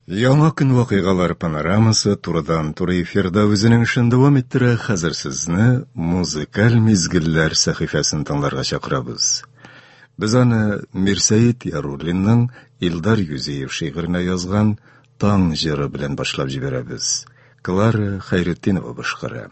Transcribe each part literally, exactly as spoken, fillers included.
Яңа көн вакыйгалар панорамасы турыдан туры эфирда үзенең эшен дәвам иттерә. Хәзер сезне музыкаль мизгелләр сәхифәсен тыңларга чакырабыз. Без аны Мирсәет Яруллинның Илдар Юзеев шигыренә язган Таң җыры белән башлап җибәрәбез. Клара Хәйретдинова башкара.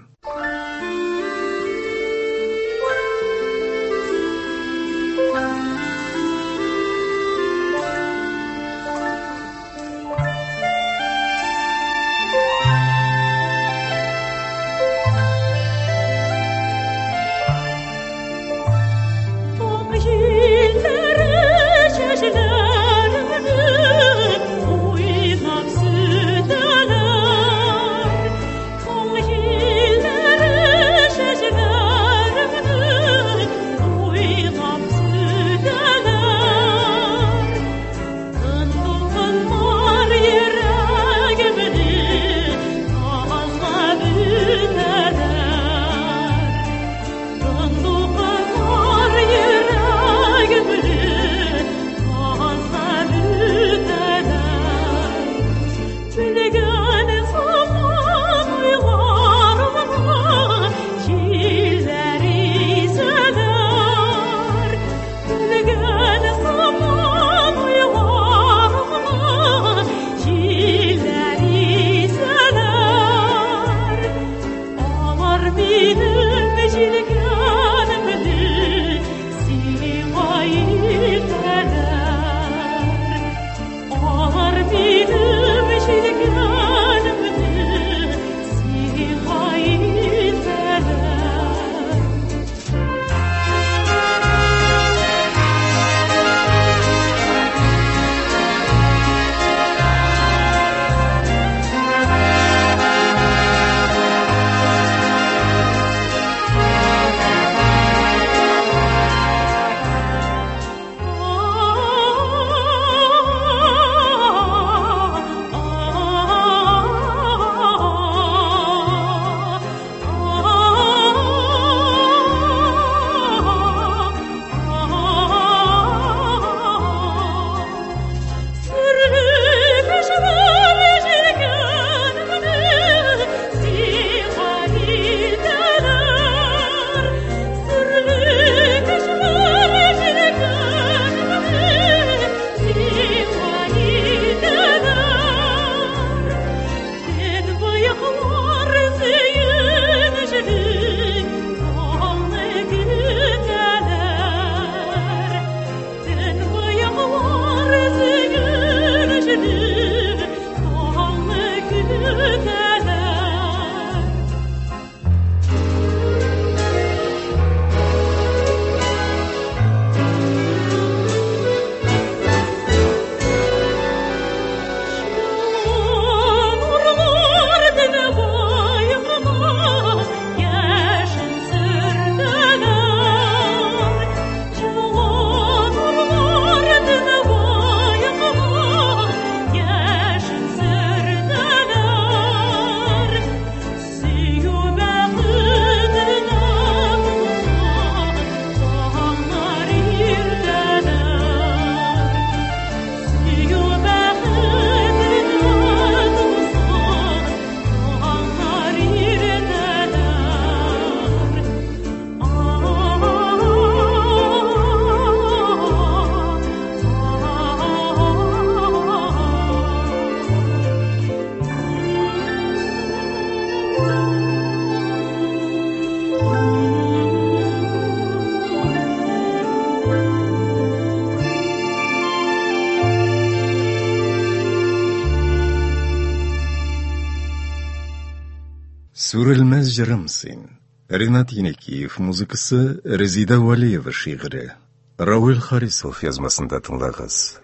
Сүрелмәс җырым син. Ринат Еникеев музыкасы, Резида Валиева шигыре. Рауил Харисов язмасында тыңлагыз.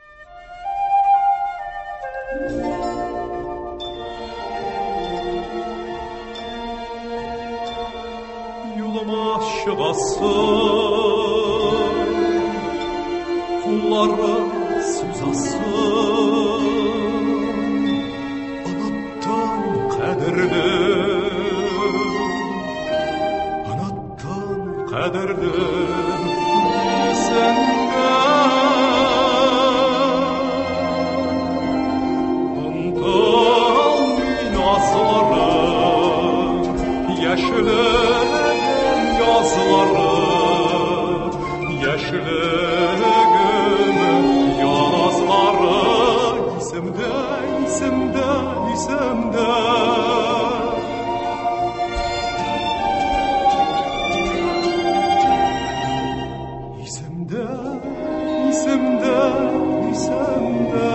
Юлыма чыгасы, куллары сузасы, Оныттым кадерле, Оныттым кадерле сендә. isimde, isimde. İsimde, isimde, isimde.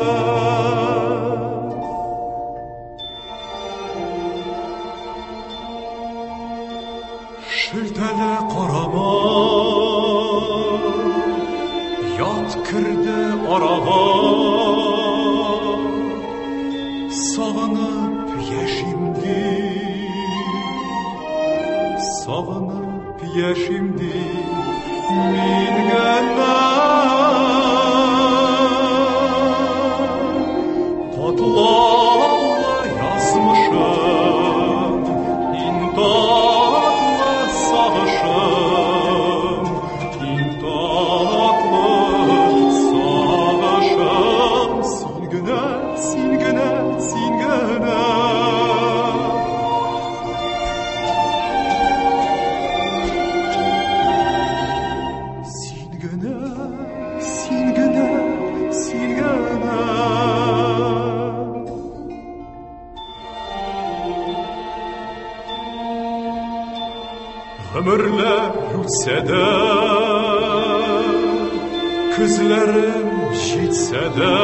Şiltele karama, yat kirdi arağa. Sağınıp yeşimdi, sağınıp yeşimdi min gönlüm. Katlarla yazmışım intatlı sağışım, intatlı sağışım. Sin güne, sin güne, sin güne. Sin güne, sin güne, sin güne. Ömürler yürse de, kızlarım şitse de,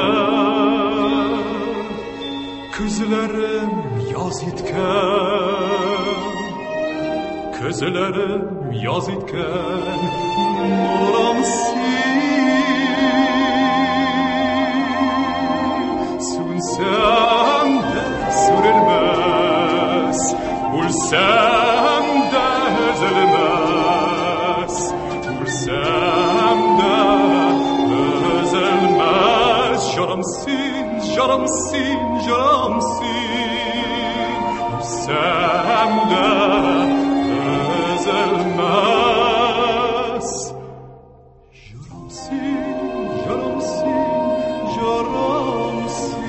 kızlarım yaz itken, kızlarım yaz itken, nuramsin, sünsem de sürülmez, ulsem de üzülmez, ulsem de üzülmez. Canımsin, canımsin, canımsin, ulsem de üzülmez. Canımsin, canımsin, canımsin.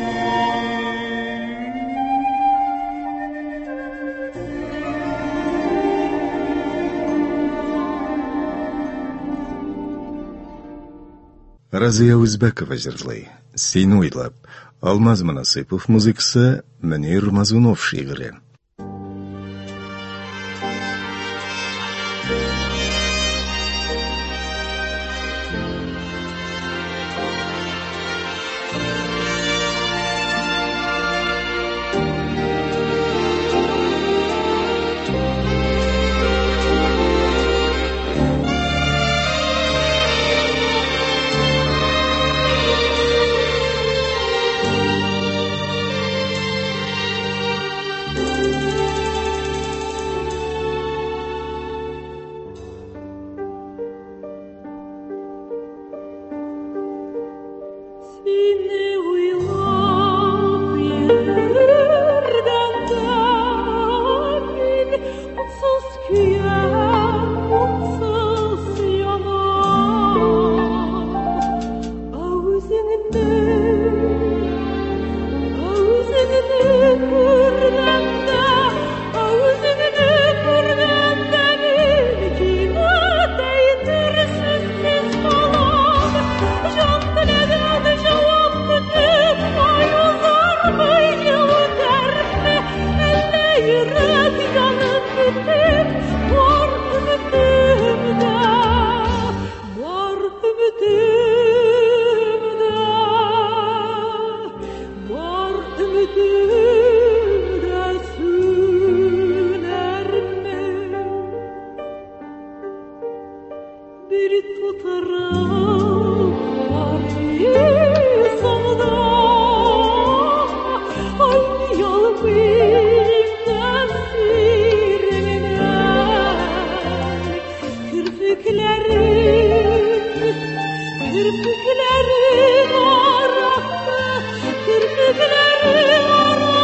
Разия Өзбекова жырлый. Сен ойлап. Алмаз Манасыпов музыкасы, Мөнир Мазунов шигыры. Kirpiklerim araktı, kirpiklerim araktı.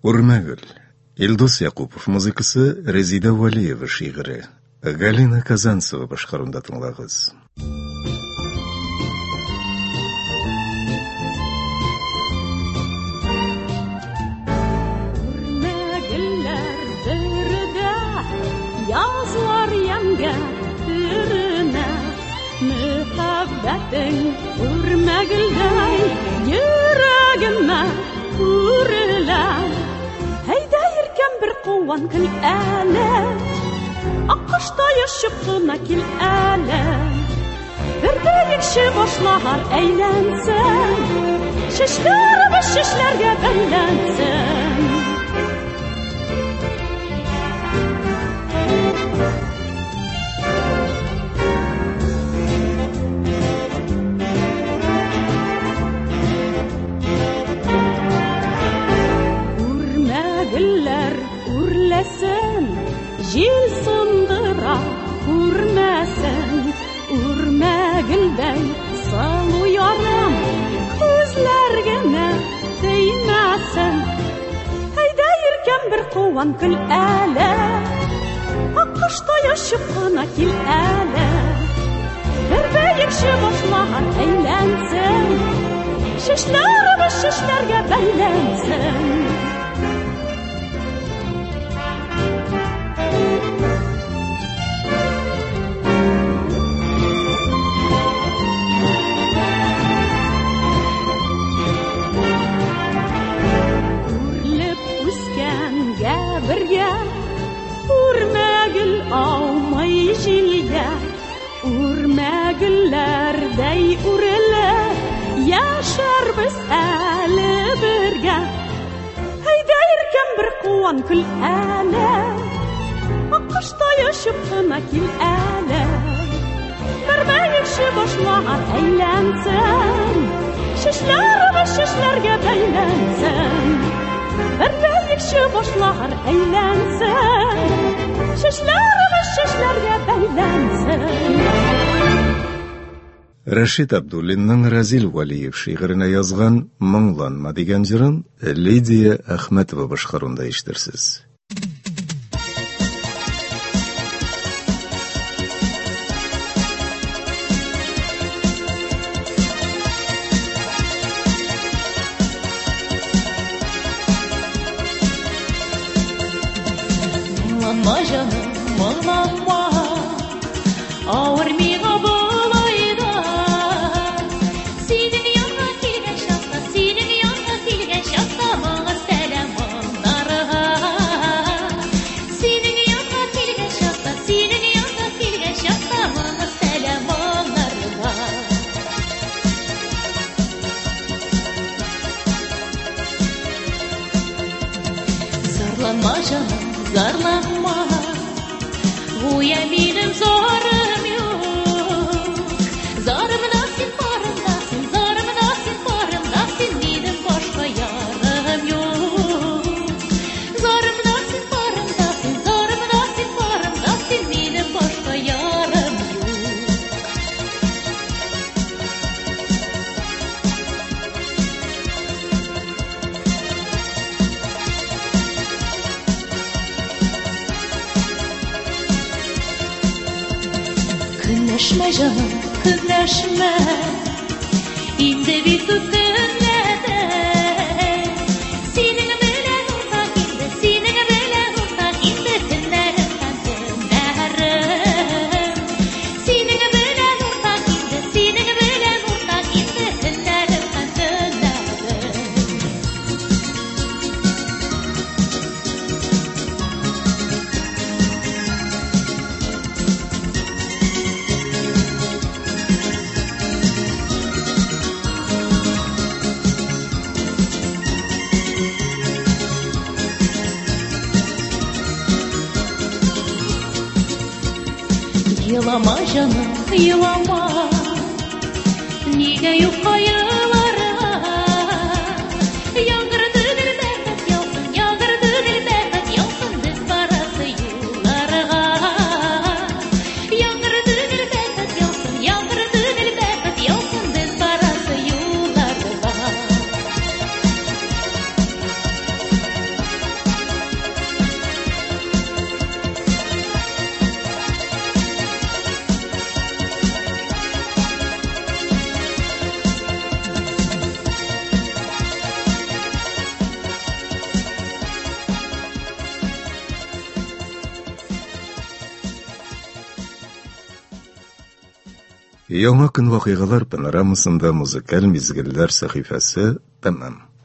Урмагүл. Илдус Якупов музыкасы, Резида Валиева шигыры. Галина Казанцева башкарында тыңлагыз. Үрмәгелләр дөрдә, язлар ямгә үренә, мөхәббәтең үрмәгелдәй йөрәгемә үрелә. Әйдә иркәм бер куан кил әле, аккошта яшып кына кил әле. Бер бәйекче башлар әйләнсен, чәчләребез чәчләргә бәйләнсен. Үрмәгелләр үрләсен, җил сындыра күрмәсен. Үрмәгелдәй салу ярым, күзләргә теймәсен. Әйдә иркәм бер куан кил әле, аккошта яшып кына кил әле. Бер бәйекче башлар әйләнсен, чәчләребез чәчләргә бәйләнсен. Бергә үрмәгел аумай җилгә, үрмәгелләрдәй үрелә, яшәрбез әле бергә. Әйдә иркәм бер куан кил әле, аккошта яшып кына кил әле. Бер бәйекче башлар әйләнсен, чәчләребез чәчләргә бәйләнсен. Бер бәйекче башлар әйләнсен, чәчләребез чәчләргә бәйләнсен. Рәшит Абдуллинның Разил Валиев шигыренә язган «Моңланма» дигән җырын Лидия Әхмәтова башкарында ишетерсез. Моңланма җаным, моңланма, авыр миңа болайда. Синең янга килгән чакта, синең янга килгән чакта моңа сәлам моннарга. Синең янга килгән чакта, синең янга килгән чакта моңа сәлам моннарга. Зарланма җаным, зарланма, буя минем зарым юк. Зарымда син барымда, син зарымда син барымда, син минем башка ярым юк. Зарымда син барымда, син зарымда син барымда, син минем башка ярым юк. Көнләшмә җаным, көнләшмә, инде бит үткәннәдә. Синең белән уртак инде, синең белән уртак инде көннәрем һәм көннәрем. Синең белән уртак инде, синең белән уртак инде көннәрем һәм көннәрем. Елама җаным, елама, нигә юкка еларга? Яңгыр түгел бәхет яусын, яңгыр түгел бәхет яусын без барасы юлларга. Яңгыр түгел бәхет яусын, яңгыр түгел бәхет яусын без барасы юлларга. Яңа көн вакыйгалар панорамасында музыкаль мизгелләр сәхифәсе тәмам.